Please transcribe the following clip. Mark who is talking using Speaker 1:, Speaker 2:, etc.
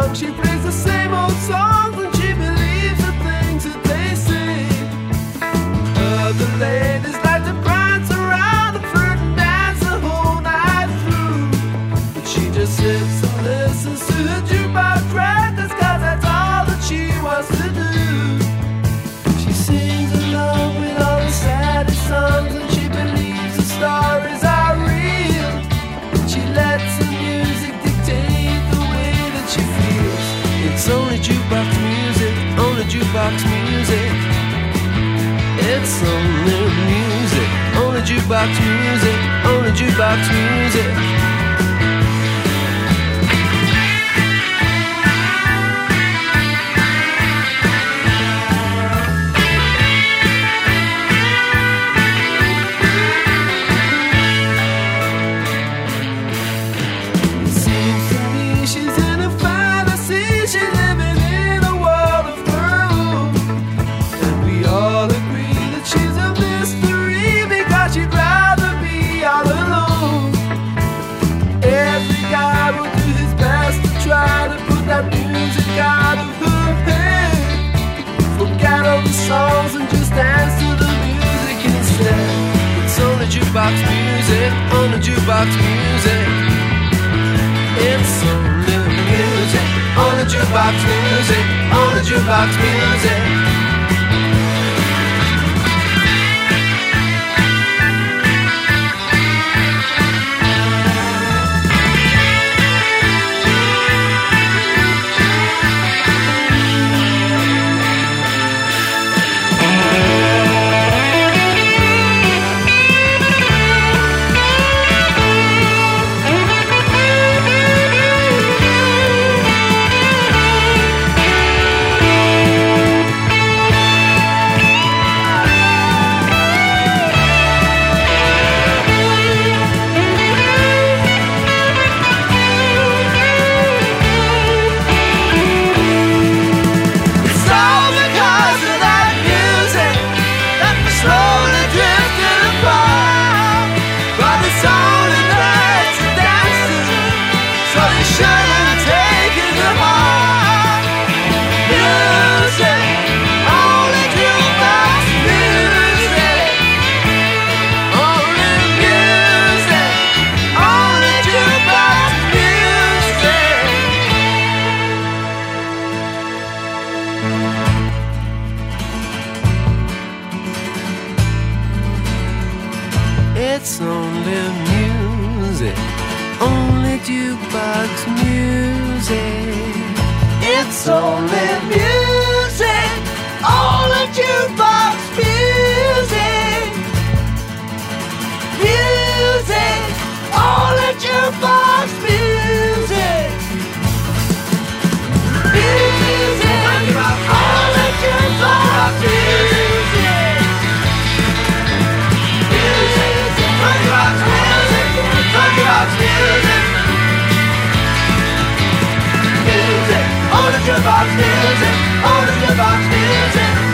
Speaker 1: jukebox. She plays the same old songs and she believes the things that they say. Other ladies like to prance around the fruit and dance the whole night through, but she just sits and listens to the jukebox records, 'cause that's all that she wants to do. She sings along with all the saddest songs and she believes the stories are real. She lets the music dictate the way that she feels. It's only jukebox music, only jukebox music. It's only music, only jukebox music, only jukebox music. Songs and just dance to the music instead. It's only jukebox music, only jukebox music. It's only music, only jukebox music, only jukebox music. It's only music, only jukebox music. It's only music, only jukebox music. Music, only jukebox music. Music, only jukebox music. Jukebox music, music, on the jukebox music, on the jukebox music.